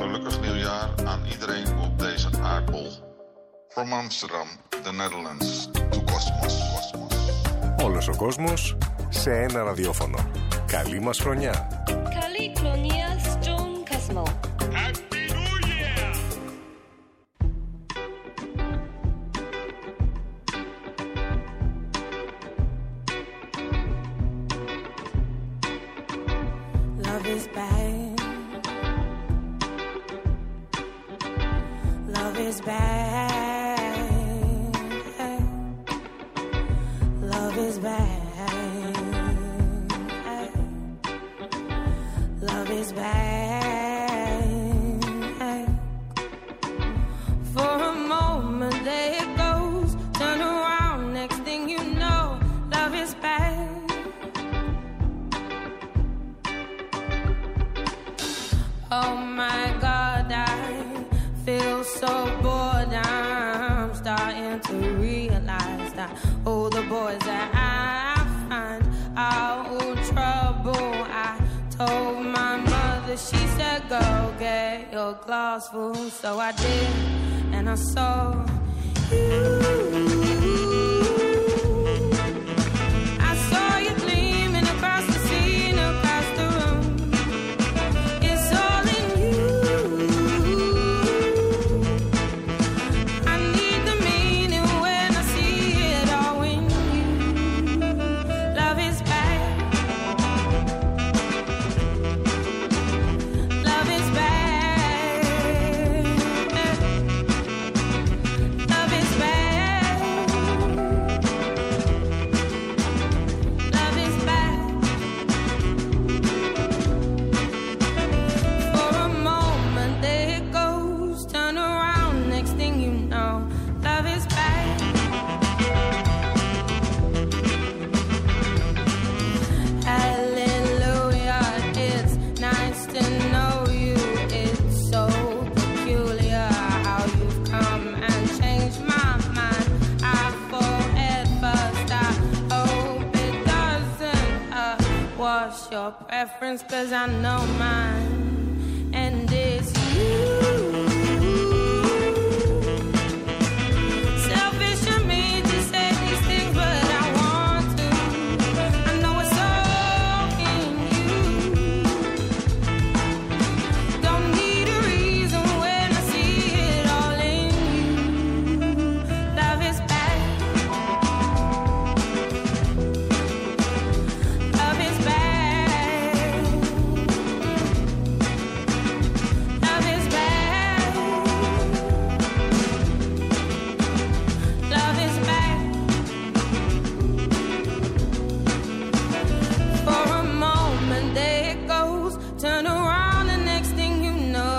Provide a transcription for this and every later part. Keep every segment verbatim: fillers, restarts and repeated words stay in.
gelukkig nieuwjaar aan iedereen op deze aardbol. From Amsterdam, the Netherlands, to Cosmos. Όλος ο κόσμος σε ένα ραδιόφωνο. Καλή μας χρονιά. Καλή χρονιά στον κόσμο. Happy New Year! Love is bad. Love is bad. Love is bad. Love is bad. For a moment there it goes, turn around, next thing you know, love is bad. Oh my God, I feel so bored. I'm starting to realize that all the boys that I find are all trouble. I told my mother, she said, go get your glass full. So I did, and I saw you. I saw you gleaming across the scene, across the room. It's all in you. I need the meaning when I see it all in you. Love is bad. Love is bad. Love is bad. Love is bad. For a moment there it goes, turn around, next thing you know, love is bad. Hallelujah, it's nice to know you. It's so peculiar how you've come and changed my mind. I thought at first, I hope it doesn't uh, wash your preference, cause I know mine, and it's you. Selfish of me to say these things, but I want to. I know it's all in you. Don't need a reason when I see it all in you. Love is bad. Love is bad. Love is bad. Love is bad. For a moment there it goes, turn around, the next thing you know,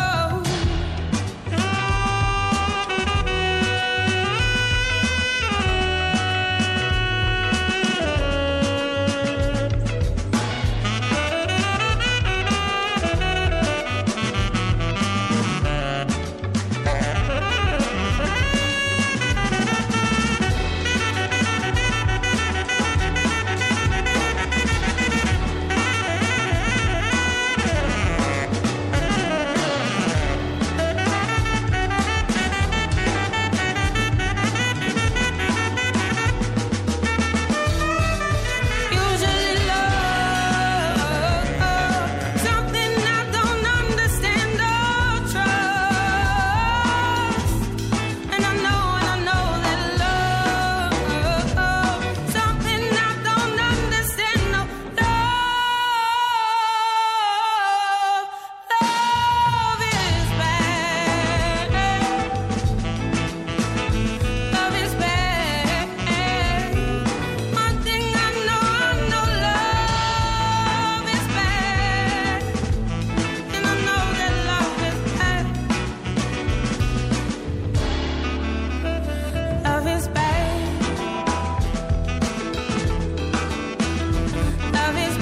usually love something I don't understand or trust. And I know, and I know that love something I don't understand. No, love, love is bad. Love is bad. One thing I know, I know love is bad. And I know that love is bad. Love is bad. Love is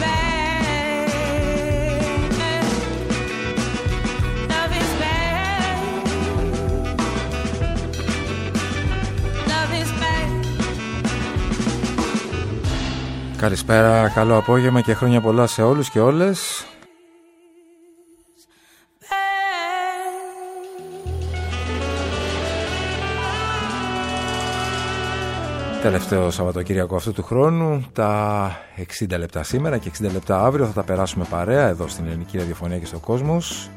bad. Love is bad. Love is bad. Καλησπέρα, καλό απόγευμα και χρόνια πολλά σε όλους και όλες. Bad. Τελευταίο Σαββατοκύριακο αυτού του χρόνου, τα εξήντα λεπτά σήμερα και εξήντα λεπτά αύριο θα τα περάσουμε παρέα εδώ στην Ελληνική Ραδιοφωνία και στο Κόσμος.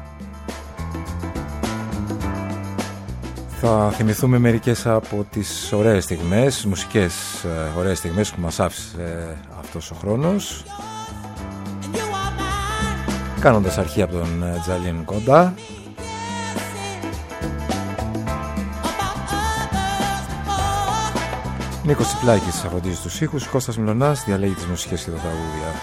Θα θυμηθούμε μερικές από τις ωραίες στιγμές, μουσικές ωραίες στιγμές που μας άφησε αυτός ο χρόνος, κάνοντας αρχή από τον Τζαλίν Κόντα. Νίκος Τσιπλάκης αφροντίζει τους ήχους, Κώστας Μιλωνάς διαλέγει τις μουσικές και τα τραγούδια.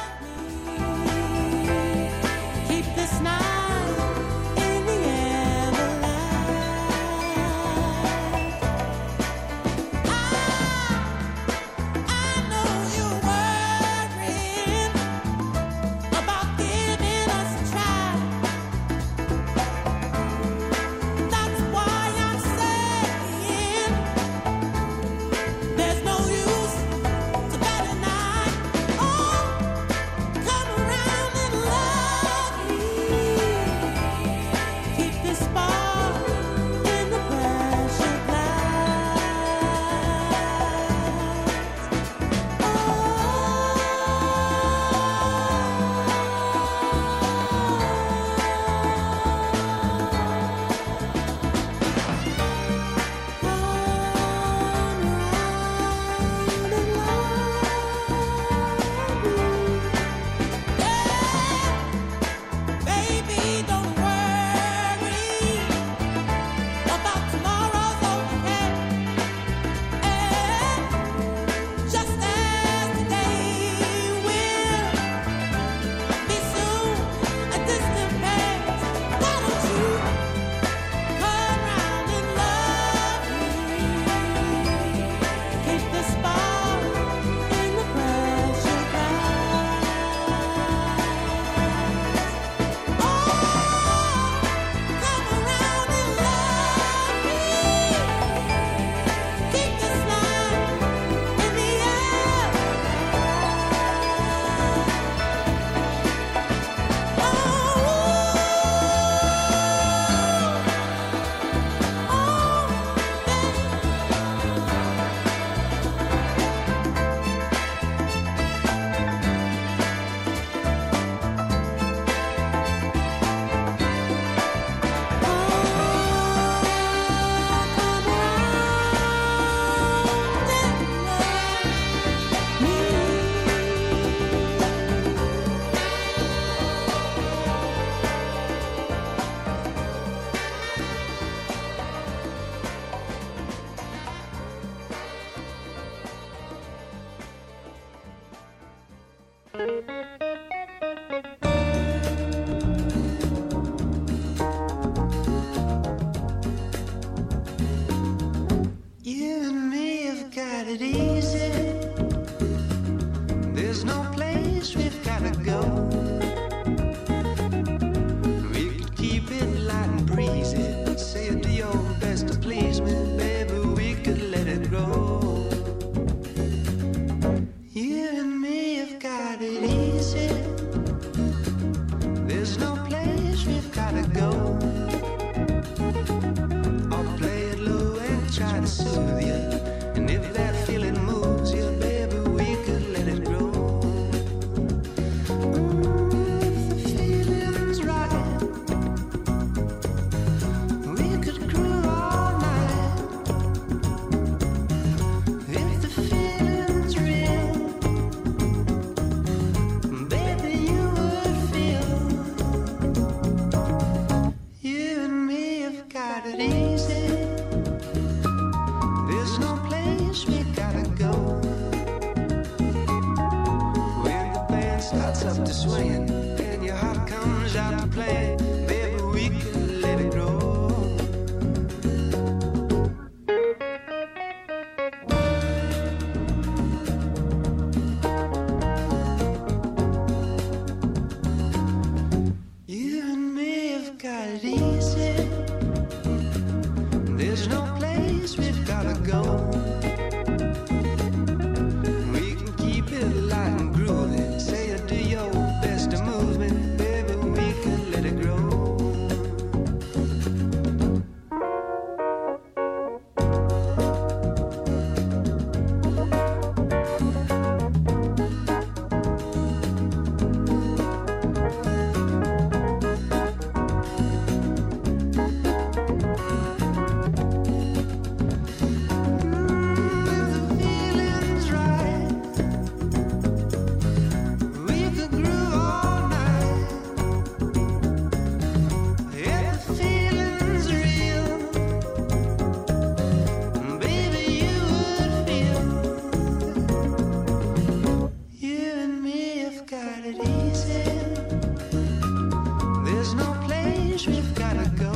you've gotta go.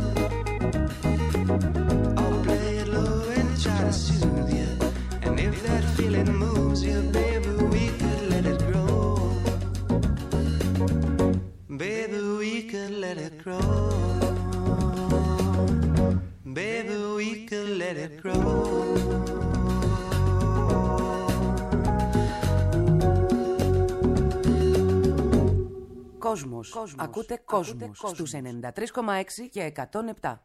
I'll play it low and try to soothe you. And if that feeling moves you, baby, we could let it grow. Baby, we could let it grow. Baby, we could let it grow. Κόσμος. Κόσμος. Ακούτε Κόσμος, Ακούτε στους ενενήντα τρία κόμμα έξι και εκατόν επτά.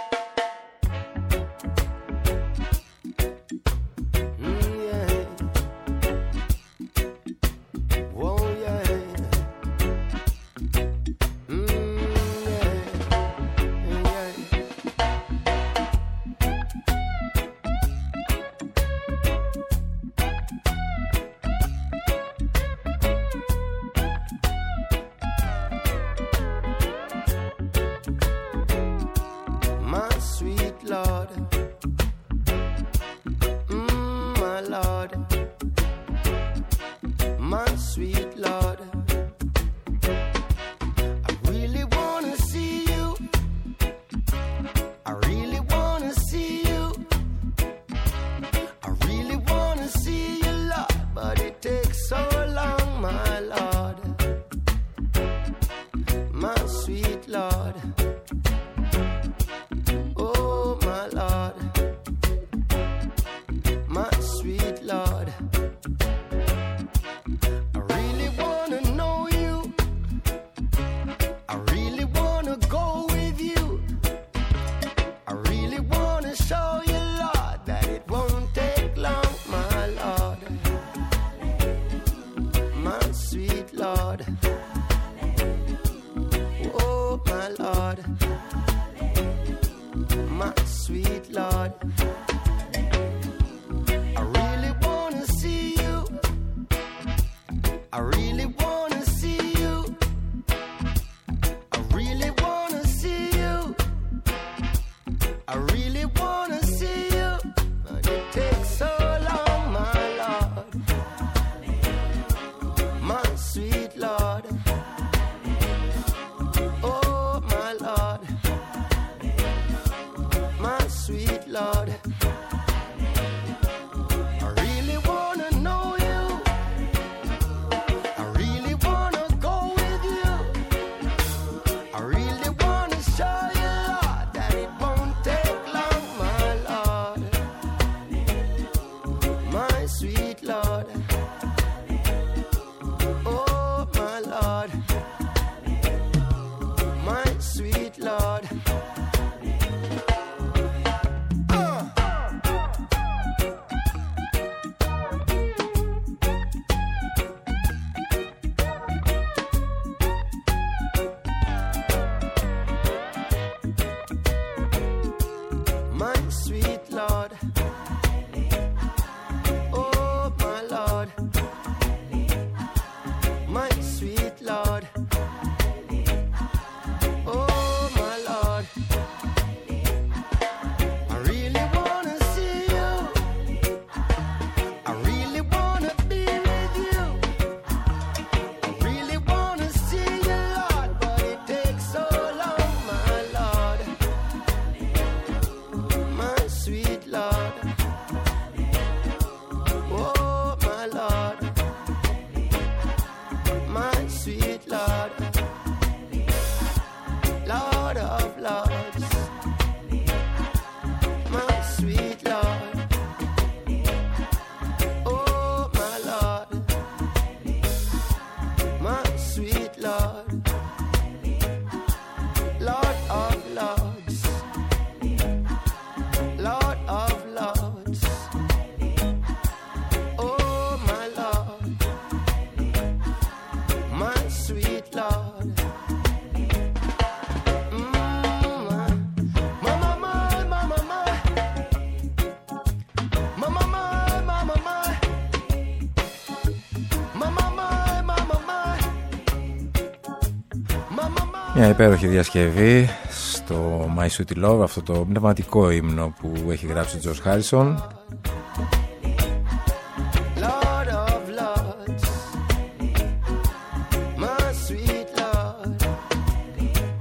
Μια υπέροχη διασκευή στο My Sweet Love, αυτό το πνευματικό ύμνο που έχει γράψει ο George Harrison.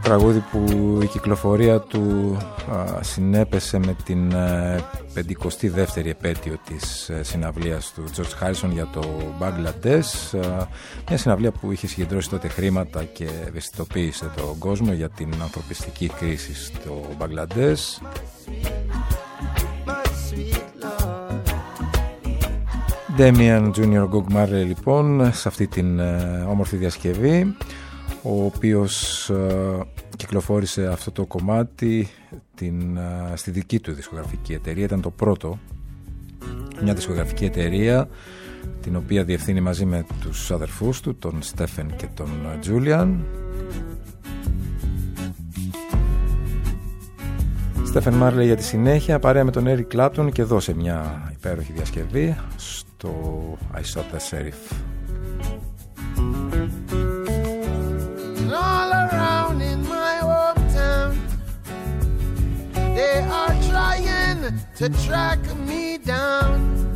τραγούδι που η κυκλοφορία του α, συνέπεσε με την πενηκοστή δεύτερη επέτειο της α, συναυλίας του George Harrison για το Μπαγκλαντές, μια συναυλία που είχε συγκεντρώσει τότε χρήματα και ευαισθητοποίησε τον κόσμο για την ανθρωπιστική κρίση στο Μπαγκλαντές. Damian Junior Gog Marley λοιπόν σε αυτή την α, όμορφη διασκευή, ο οποίος uh, κυκλοφόρησε αυτό το κομμάτι την, uh, στη δική του δισκογραφική εταιρεία. Ήταν το πρώτο, μια δισκογραφική εταιρεία την οποία διευθύνει μαζί με τους αδερφούς του, τον Στέφεν και τον Τζούλιαν. Στέφεν Μάρλεϊ για τη συνέχεια, παρέα με τον Έρικ Κλάπτον, και δώσε μια υπέροχη διασκευή στο I Shot the Sheriff. All around in my hometown, they are trying to track me down.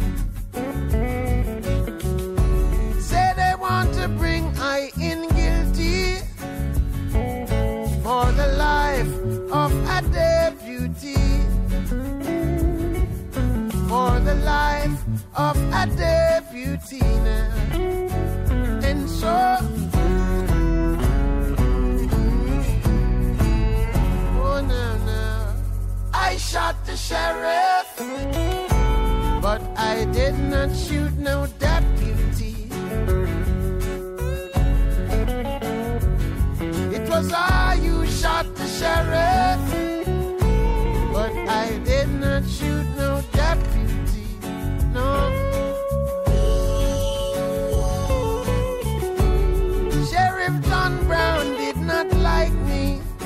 Say they want to bring I in guilty for the life of a deputy, for the life of a deputy now. And so I shot the sheriff, but I did not shoot no deputy. It was I who shot the sheriff, but I did not shoot no deputy. No. Sheriff John Brown did not like me.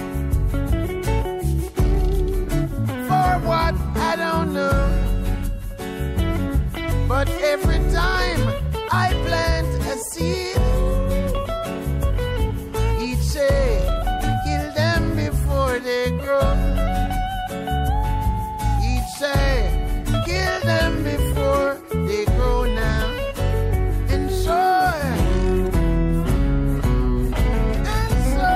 What? I don't know. But every time I plant a seed, he'd say, kill them before they grow. He'd say, kill them before they grow now. And so, and so,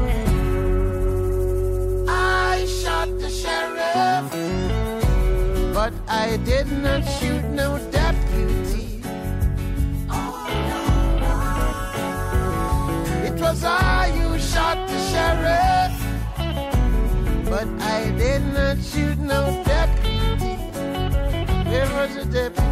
I shot the sheriff, but I did not shoot no deputy. It was I who shot the sheriff, but I did not shoot no deputy. There was a deputy.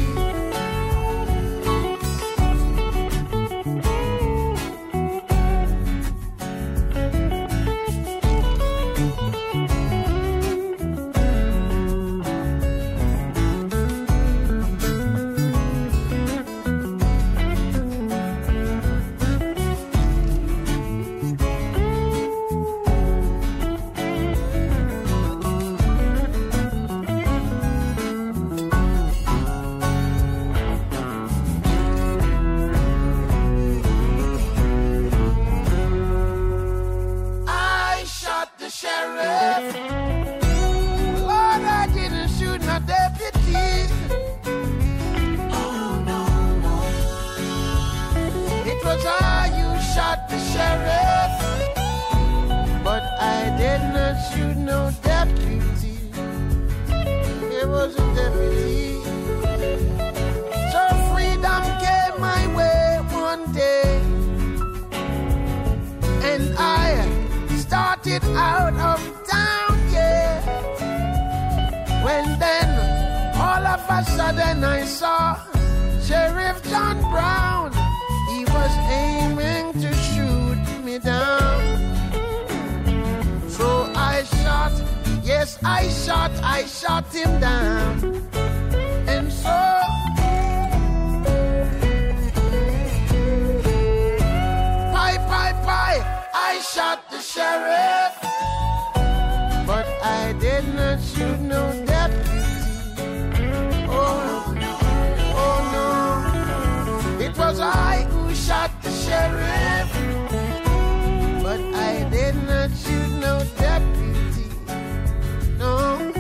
Out of town, yeah. When then, all of a sudden I saw Sheriff John Brown. He was aiming to shoot me down. So I shot, yes I shot, I shot him down. And so pie, pie, pie, I shot the sheriff, but I did not shoot no deputy. Oh, oh no, it was I who shot the sheriff, but I did not shoot no deputy. No.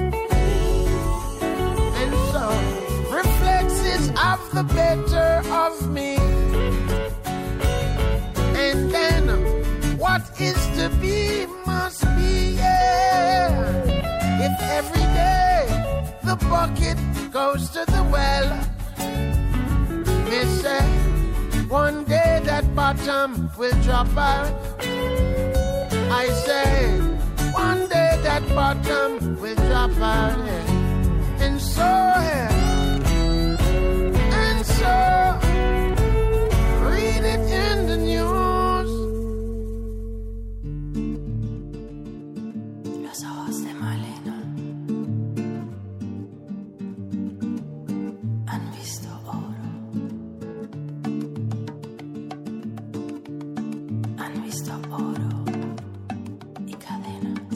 And so, reflexes of the better of me. And then, what is to be bucket goes to the well. Me say, one day that bottom will drop out. I say, one day that bottom will drop out. Yeah. And so, yeah. and so, read it in the news. Los ojos de Malena han visto oro, han visto oro y cadenas.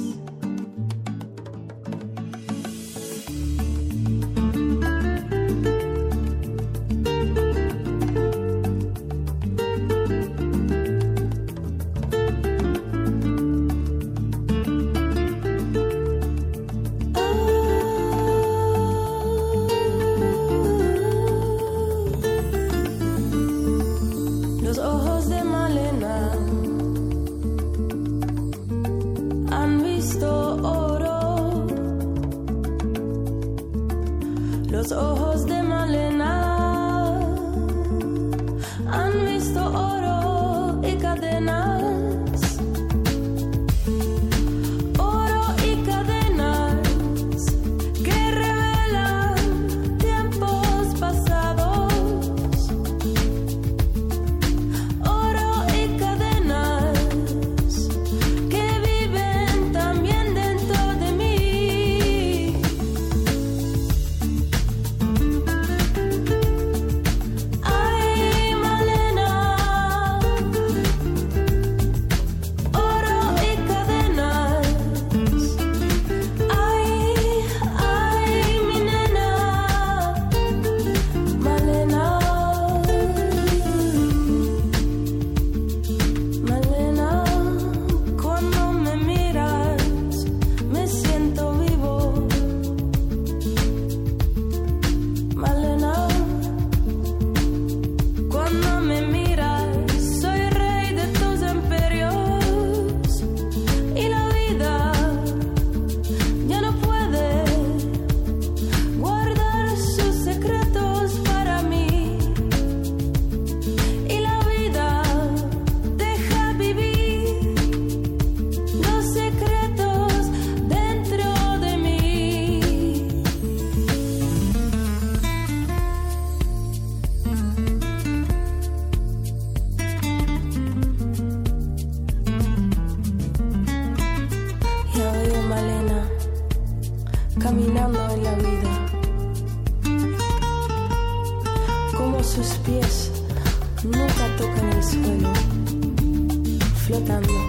Los ojos de Malena han visto oro. Los ojos de Malena han visto oro y cadenas. Oro y cadenas que revelan tiempos pasados. Oro y cadenas que viven también dentro de mí. Ay, Malena, oro y cadenas. Ay, ay, mi nena, Malena. Malena, cuando me miras, me siento vivo. Malena, cuando me miras, soy rey de tus imperios. Y la vida ya no puede guardar sus secretos para mí. Y la vida deja vivir los secretos dentro de mí. Ya veo Malena caminando en la vida, como sus pies nunca tocan el suelo, flotando.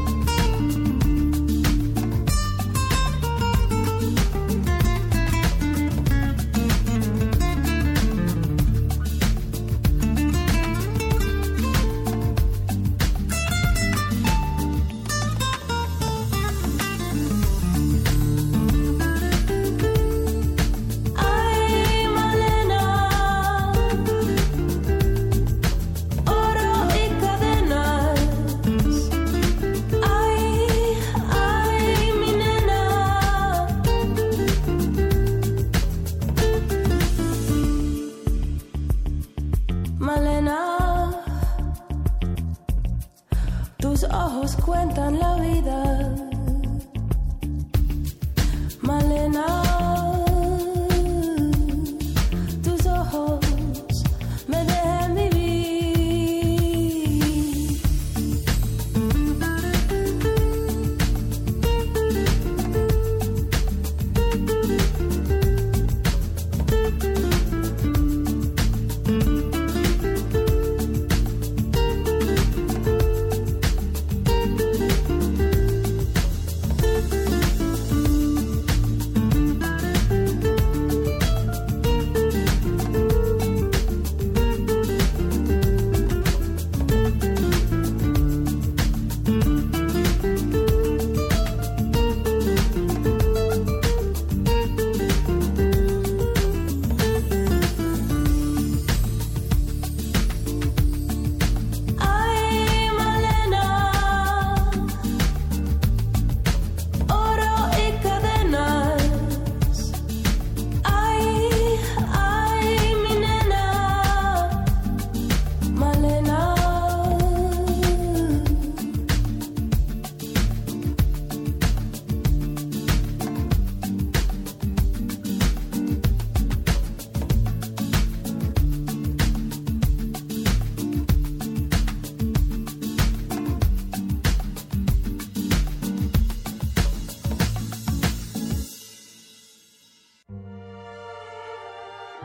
Ay, Malena, oro y cadenas.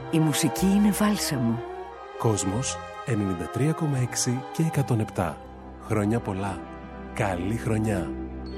Η μουσική είναι βάλσαμο. Κόσμος ενενήντα τρία κόμμα έξι και εκατόν επτά. Χρόνια πολλά. Καλή χρονιά.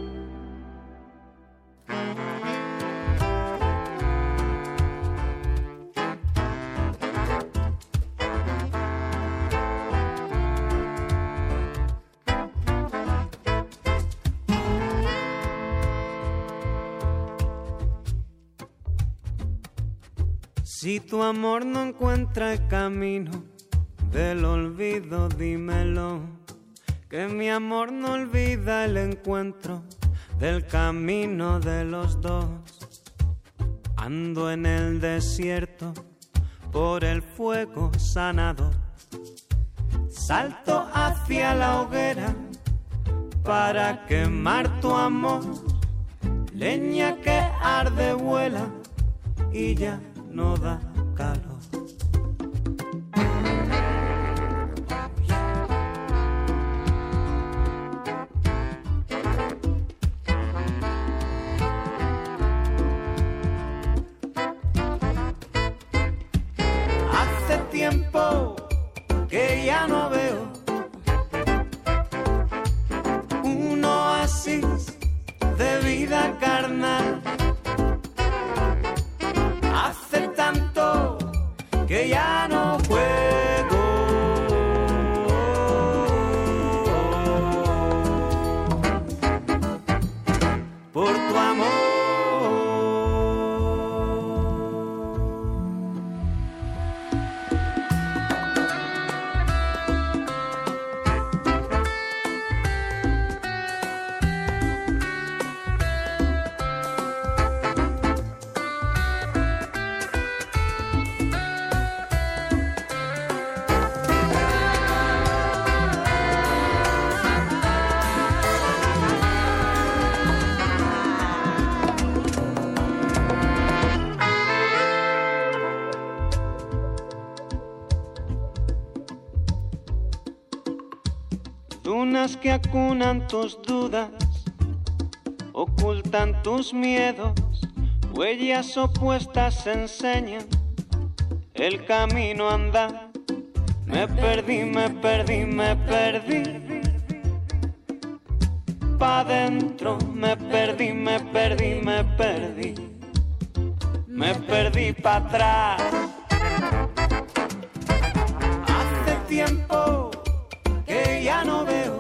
Si tu amor no encuentra el camino del olvido, dímelo. Que mi amor no olvida el encuentro del camino de los dos. Ando en el desierto por el fuego sanador. Salto hacia la hoguera para quemar tu amor. Leña que arde vuela y ya no da calor. Hace tiempo que ya no veo un oasis de vida carnal. Que ya no juego por tu amor. Dunas que acunan tus dudas, ocultan tus miedos, huellas opuestas enseñan el camino a andar. Me perdí, me perdí, me perdí. Pa' dentro, me perdí, me perdí, me perdí. Me perdí pa' atrás. Hace tiempo que ya no veo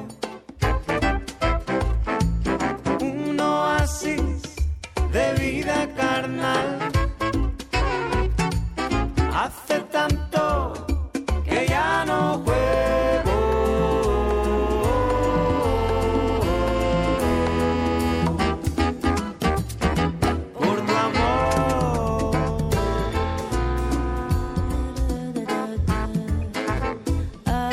un oasis de vida carnal. Hace tanto que ya no juego por tu amor.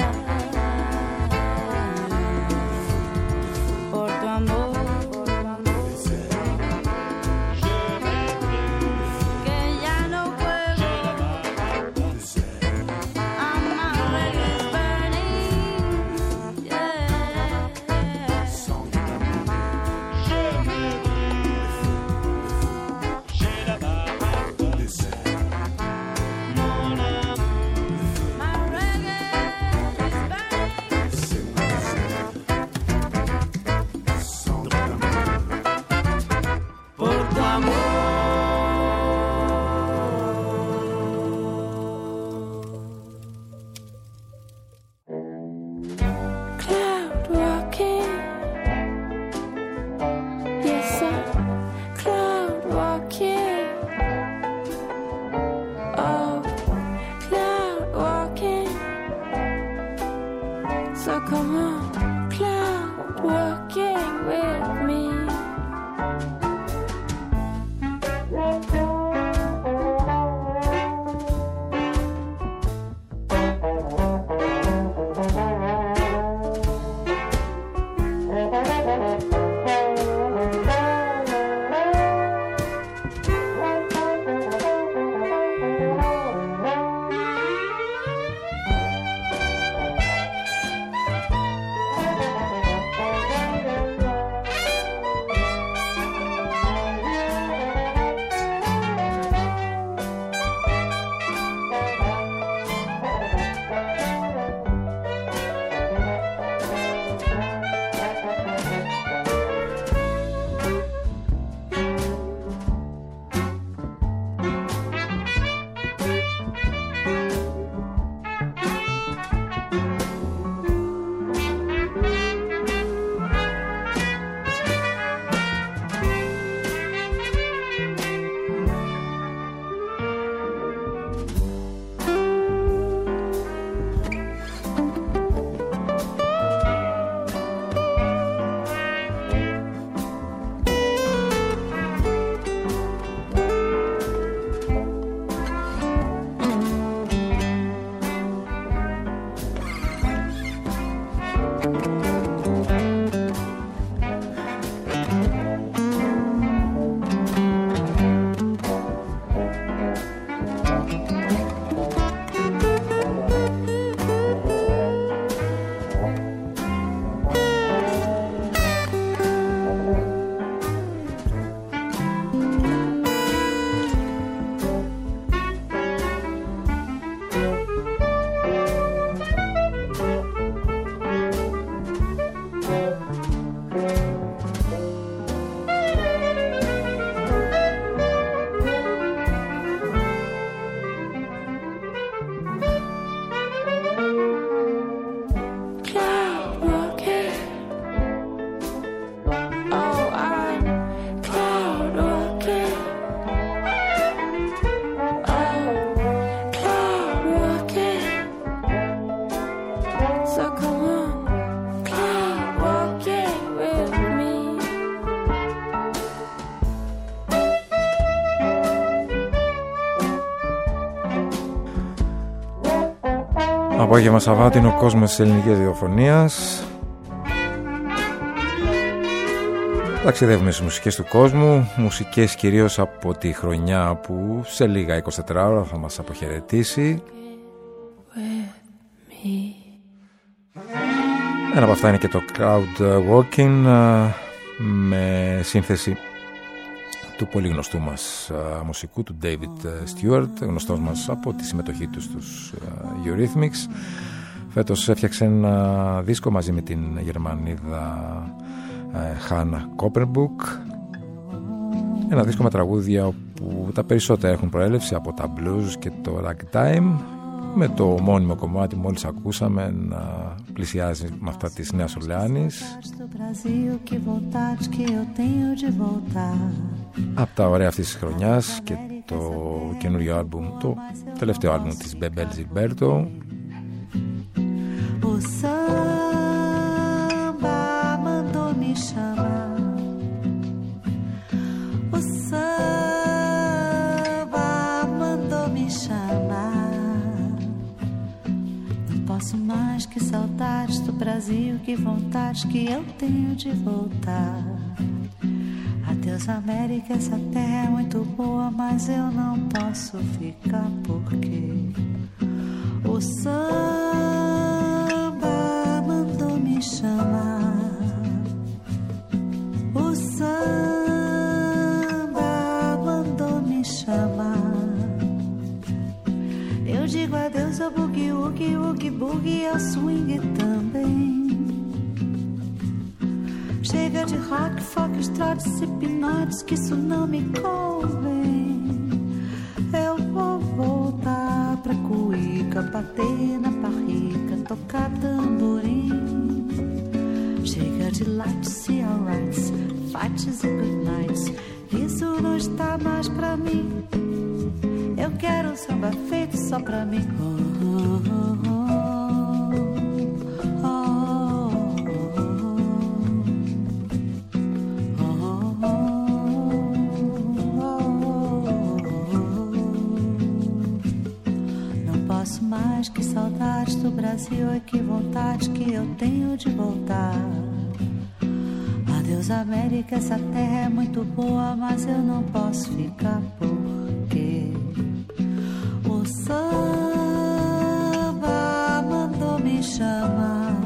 Απόγευμα Σαββάτου είναι ο κόσμος της ελληνικής ραδιοφωνίας. Ταξιδεύουμε στις μουσικές του κόσμου, μουσικές κυρίως από τη χρονιά που σε λίγα είκοσι τέσσερις ώρα θα μας αποχαιρετήσει. Ένα από αυτά είναι και το Crowd Walking, με σύνθεση του πολύ γνωστού μας uh, μουσικού, του David Stewart, γνωστός μας από τη συμμετοχή του στους uh, Eurythmics. Φέτος έφτιαξε ένα δίσκο μαζί με την Γερμανίδα uh, Hannah Copperbook, ένα δίσκο με τραγούδια που τα περισσότερα έχουν προέλευση από τα blues και το ragtime, με το μόνιμο κομμάτι μόλις ακούσαμε να πλησιάζει με αυτά της Νέας Ορλεάνης. Από τα ωραία αυτής της χρονιάς και το καινούριο άλμπουμ, το τελευταίο άλμπουμ της Bebel Gilberto. O samba mandou me chamar. O samba mandou me chamar. Não posso mais que saudades do Brasil, que vontade que eu tenho de voltar. Adeus América, essa terra é muito boa, mas eu não posso ficar porque o samba mandou me chamar. O samba mandou me chamar. Eu digo adeus ao boogie, woogie, woogie, boogie, ao swing também. Chega de rock, folk, trotes e pinotes, que isso não me convém. Eu vou voltar pra cuíca, bater na barriga, tocar tamborim. Chega de lights e alrights, fights e good nights, isso não está mais pra mim. Eu quero um samba feito só pra mim. Oh, oh, oh, oh. Mais que saudades do Brasil, é que vontade que eu tenho de voltar. Adeus América, essa terra é muito boa, mas eu não posso ficar porque o samba mandou me chamar.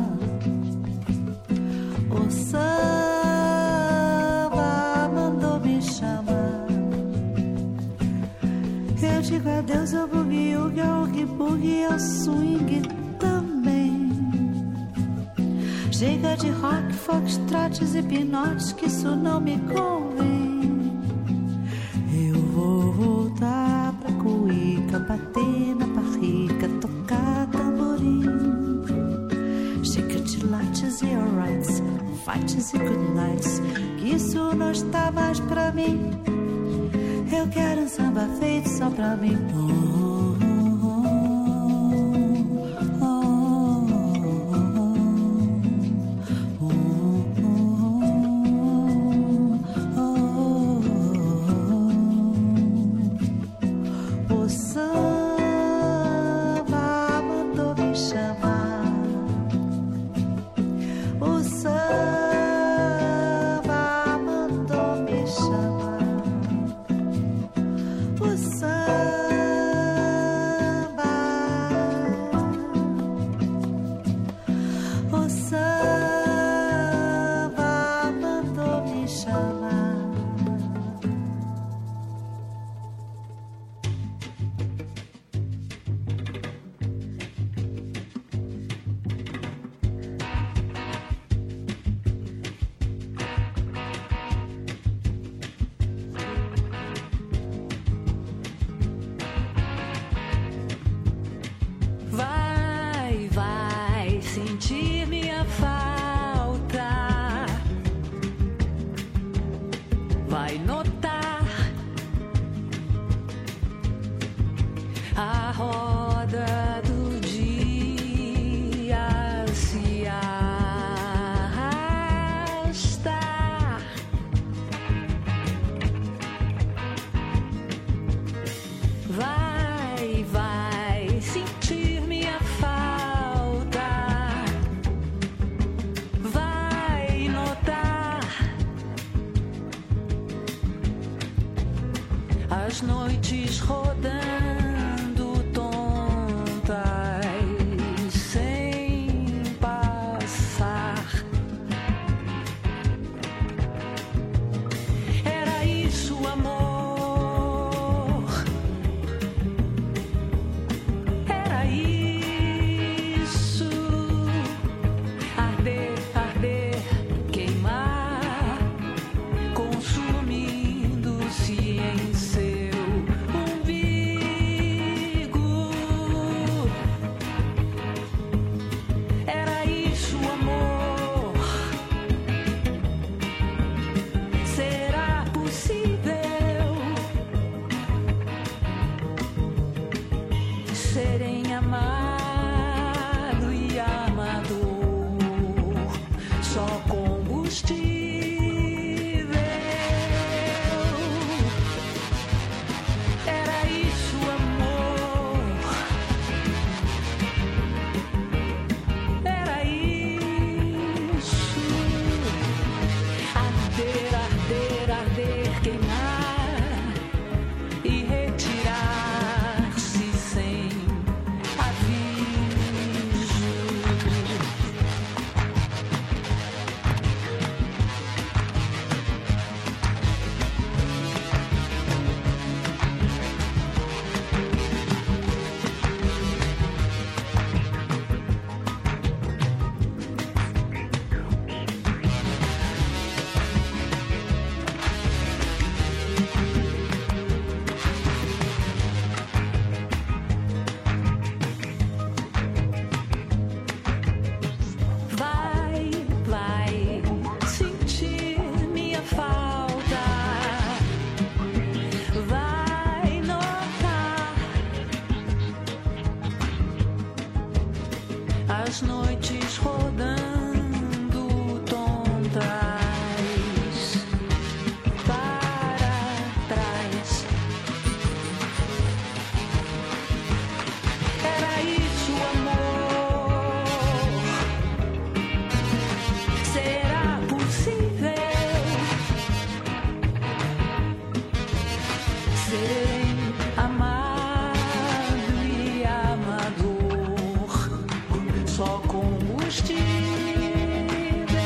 O samba mandou me chamar. Eu digo adeus ao boogie, woogie, ao boogie, ao swing também. Chega de rock, foxtrotes e pinotes, que isso não me convém. Eu vou voltar pra cuíca, bater na barriga, tocar tamborim. Chega de lights e alrights, fights e good nights, que isso não está mais pra mim. Eu quero um samba feito só pra mim. Oh, oh, oh, oh, oh, oh. O samba mandou me chamar. O samba mandou me chamar. O samba, o samba mandou me chamar. Vai, vai sentir minha falta. Vai notar a roda do dia se arrastar. Vai, vai sentir minha falta. as noites rodando tontas sem passar. Era isso, amor. Era isso. Arder, arder, queimar, consumindo-se em seu umbigo. Era isso, amor. Será possível serem amado e amador, só combustível? Era isso, amor. Era isso. Arder, arder, arder, queimar e retirar-se sem aviso. Vai, vai sentir minha falta. Vai notar as noites rodando tontas para trás. Era isso, amor. Será possível serem amado e amador, só combustível?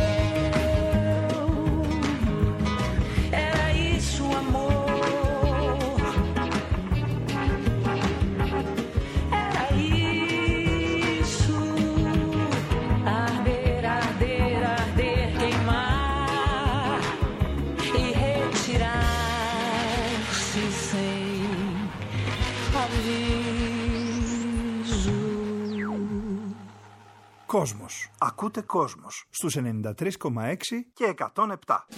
Era isso, amor. Era isso. Arder, arder, arder, queimar e retirar-se sem aviso. Κόσμος. Ακούτε Κόσμος στους ενενήντα τρία κόμμα έξι και εκατόν επτά.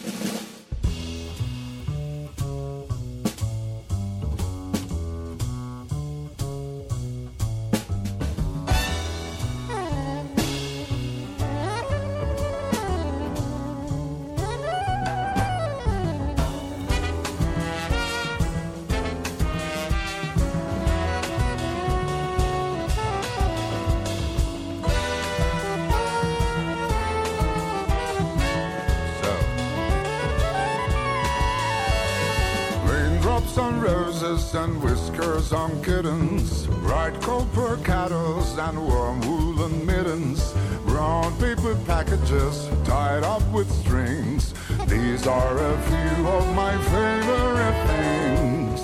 Raindrops on roses and whiskers on kittens, bright copper kettles and warm woolen mittens, brown paper packages tied up with strings. These are a few of my favorite things.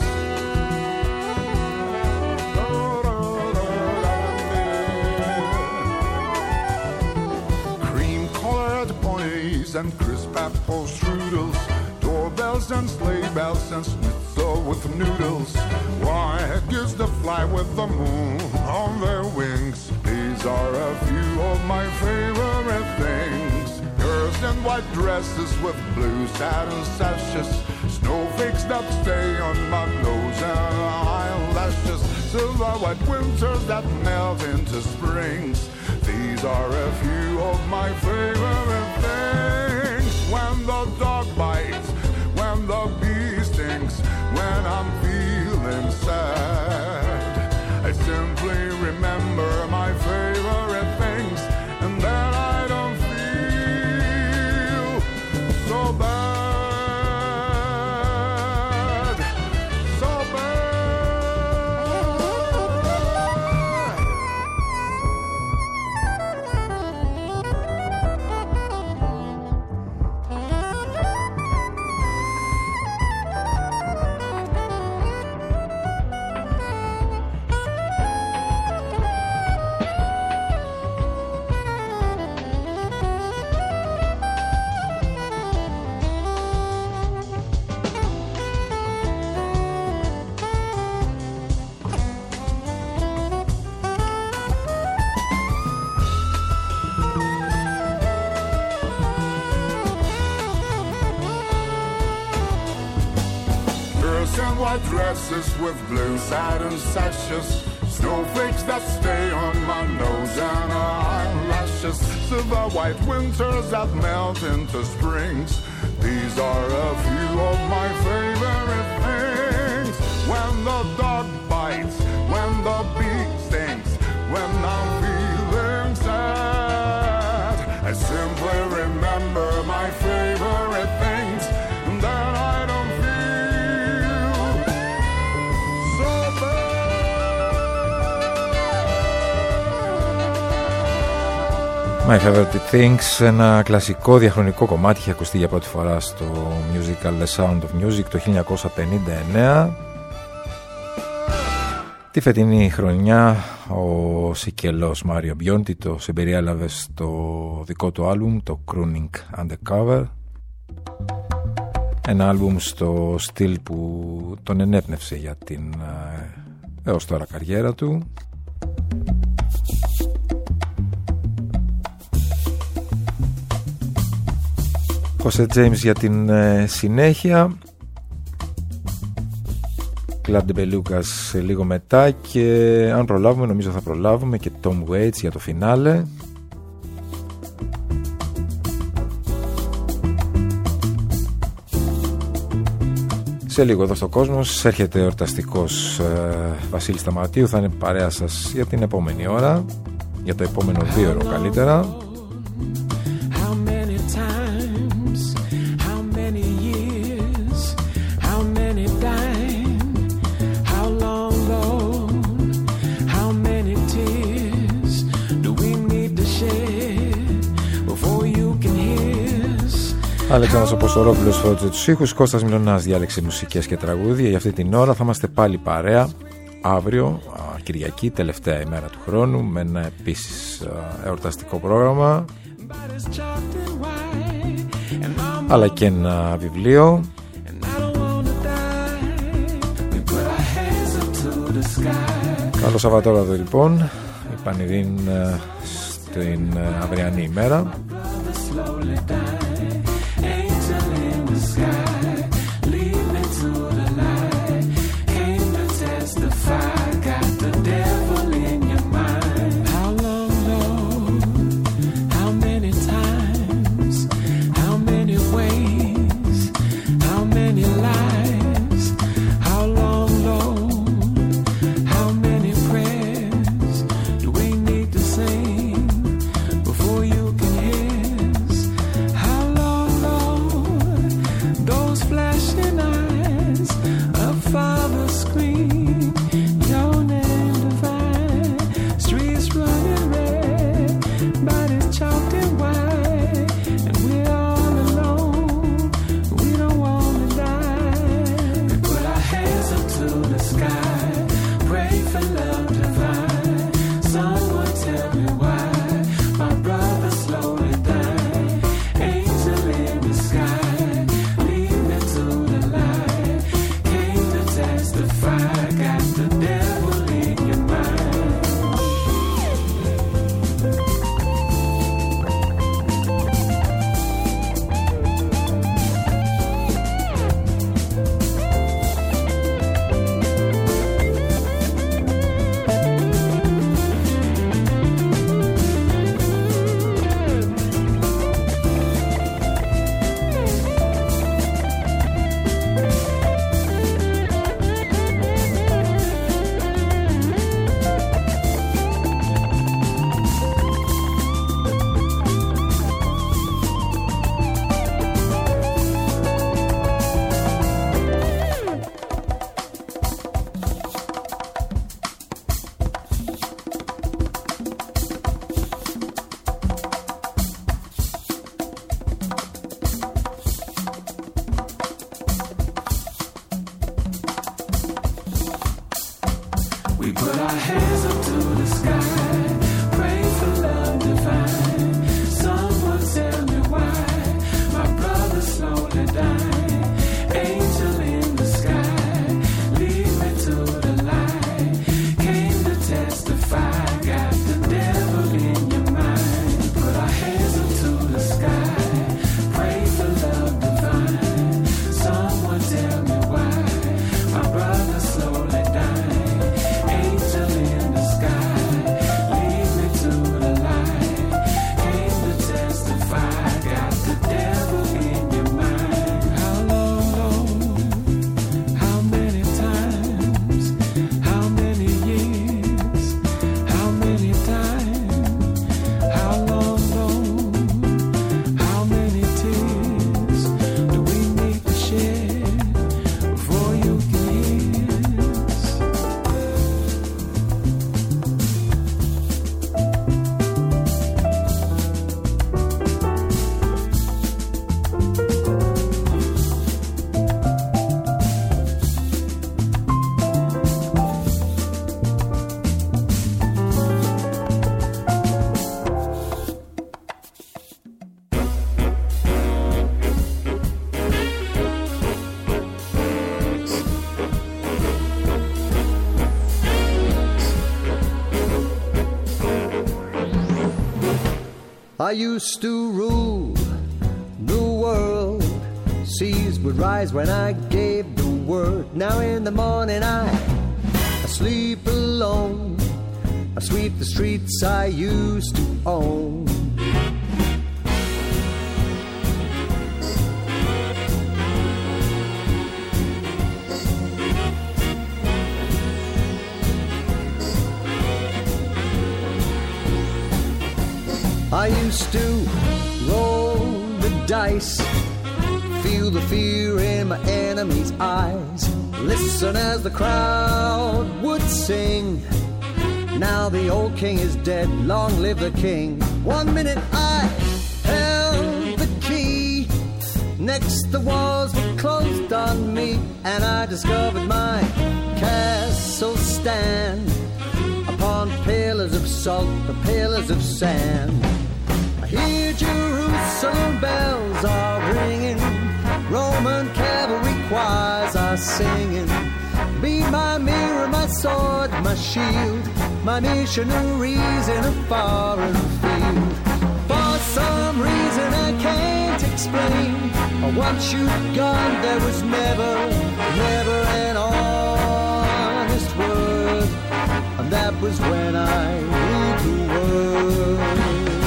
Cream-colored ponies and crisp apple strudels, doorbells and sleigh bells and schnitzel with noodles. Why gives the fly with the moon on their wings? These are a few of my favorite things. Girls in white dresses with blue satin sashes, snowflakes that stay on my nose and eyelashes, silver white winters that melt into springs. These are a few of my favorite things. When the dog bites, when the bee stings, when I'm feeling sad, I simply remember my favorite things, and then I don't feel so bad. Dancers in white dresses with blue satin sashes, snowflakes that stay on my nose and eyelashes, silver white winters that melt into springs. These are a few of my favorite things. When the dog bites, when the bee stings, when I'm feeling sad, I simply remember my favorite things, and then I don't feel so bad. My Favorite Things, ένα κλασικό διαχρονικό κομμάτι, είχε ακουστεί για πρώτη φορά στο musical The Sound of Music το χίλια εννιακόσια πενήντα εννέα. Τη φετινή χρονιά ο Σικελός Μάριο Μπιόντι το συμπεριέλαβε στο δικό του άλμπουμ, το Crooning Undercover, ένα άλμπουμ στο στυλ που τον ενέπνευσε για την έως τώρα καριέρα του. José James για την ε, συνέχεια, Claude Belugas λίγο μετά, και αν προλάβουμε, νομίζω θα προλάβουμε, και Tom Waits για το φινάλε. Σε λίγο εδώ στο Κόσμος έρχεται ο εορταστικός ε, Βασίλης Σταματίου, θα είναι παρέα σας για την επόμενη ώρα, για το επόμενο δύο ώρο καλύτερα. Αλέξανδρος Αποστολόπουλος φρόντιζε τους ήχους, Κώστας Μιλωνάς διάλεξε μουσικές και τραγούδια. Για αυτή την ώρα θα είμαστε πάλι παρέα αύριο, Κυριακή, τελευταία ημέρα του χρόνου, με ένα επίσης εορταστικό πρόγραμμα, αλλά και ένα βιβλίο. Καλό Σαββατόβραδο λοιπόν, η Πανηδίν στην αυριανή ημέρα. used to rule the world. Seas would rise when I gave the word. Now in the morning I, I sleep alone. I sweep the streets I used to own. I used to roll the dice, feel the fear in my enemy's eyes, listen as the crowd would sing. Now the old king is dead, long live the king. One minute I held the key, next the walls were closed on me, and I discovered my castle stand upon pillars of salt, the pillars of sand. I hear Jerusalem bells are ringing, Roman cavalry choirs are singing. Be my mirror, my sword, my shield, my missionaries in a foreign field. For some reason I can't explain, once you've gone there was never, never an honest word, and that was when I ruled the world.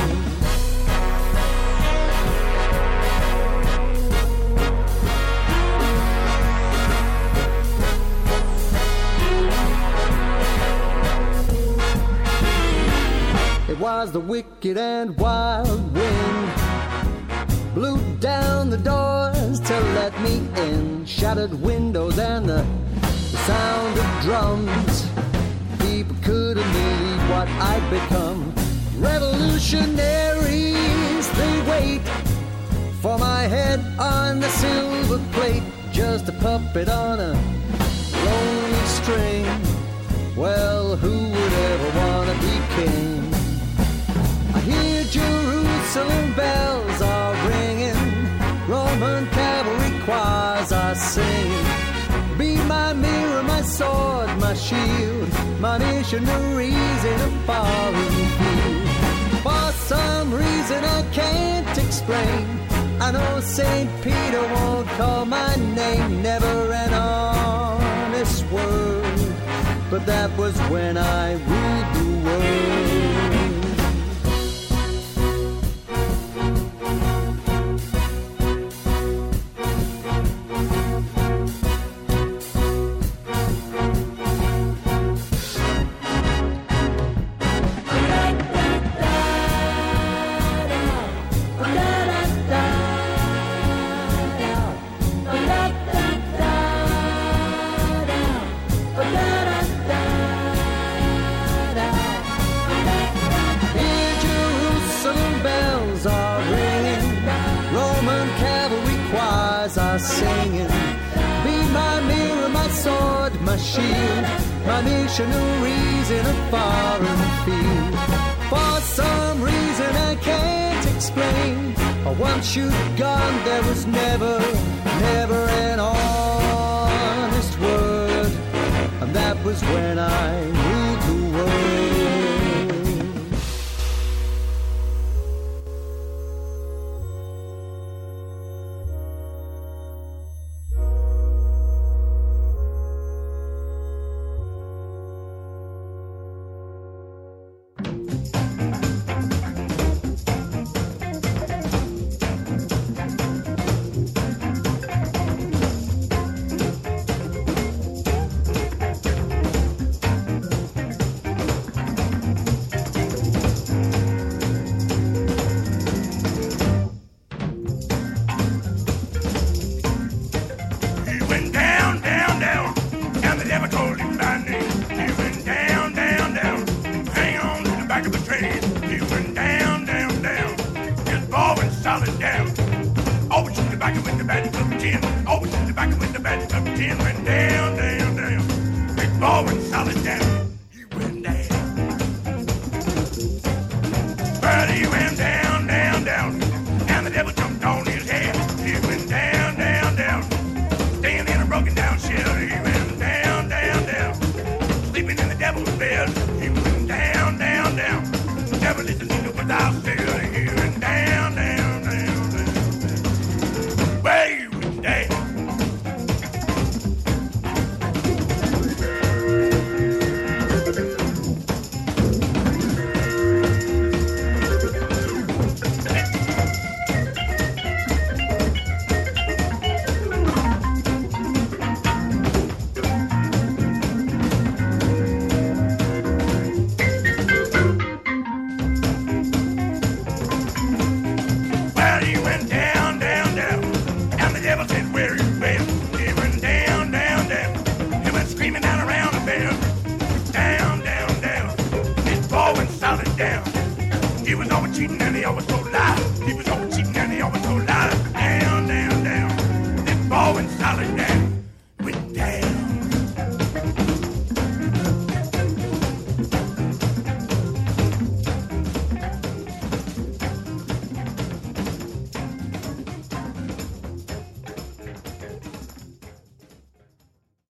It was the wicked and wild wind blew down the doors to let me in, shattered windows and the, the sound of drums. People couldn't believe what I'd become. Revolutionaries, they wait for my head on the silver plate, just a puppet on a lonely string. Well, who would ever want to be king? I hear Jerusalem bells are ringing, Roman cavalry choirs are singing. Be my mirror, my sword, my shield, my missionaries in a foreign field. For some reason I can't explain, I know Saint Peter won't call my name, never an honest word, but that was when I ruled the world. Singing, be my mirror, my sword, my shield, my missionaries in a foreign field. For some reason I can't explain, once you've gone there was never, never an honest word, and that was when I ruled the world. Never listen to what I feel here and He was always cheating and he always told lies. He was always cheating and he always told lies. Down, down, down. This ball went solid down.